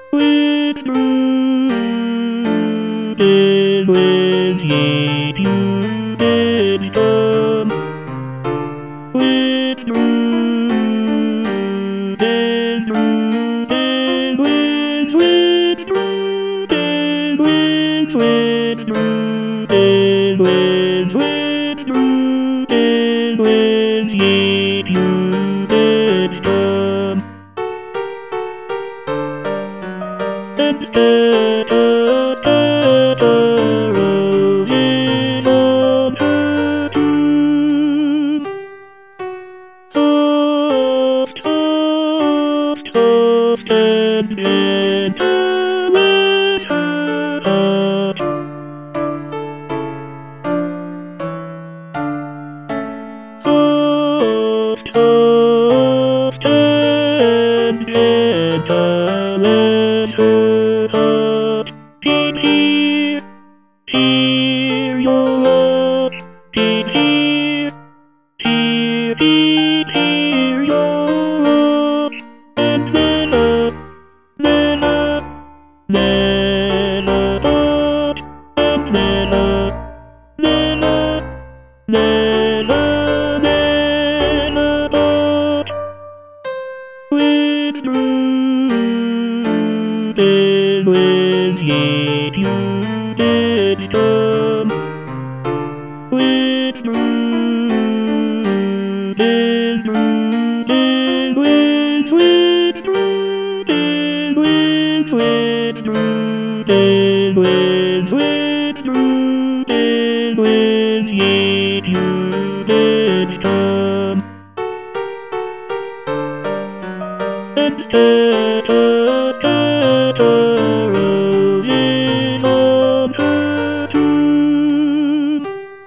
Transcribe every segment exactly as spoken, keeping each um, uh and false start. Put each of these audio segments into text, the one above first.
With rooted with ye did come. With rooted rooted with with rooted with with rooted with with rooted with ye did come. And scatter, scatter roses on her tomb. Soft, soft, soft and gentle is her touch. Soft, soft and gentle is her touch. Hear, hear your love. Hear, hear, hear, hear your love. And then up, then up, then up, and then up, then up, then up, then up. With rooted with ye did come. With rooted rooted with with rooted with with rooted with with rooted with ye did come. And scatter, scatter roses on her tomb.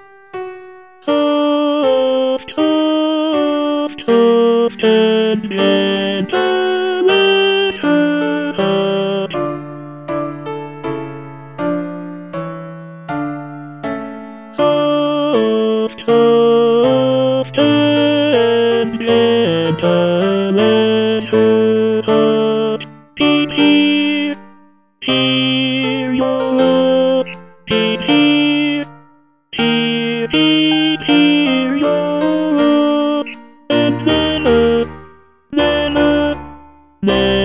Soft, soft, soft and gentle is her touch. Soft, soft and gentle is her touch. Hear, hear your love. Hear, hear, hear, hear your love. And then up, then up, then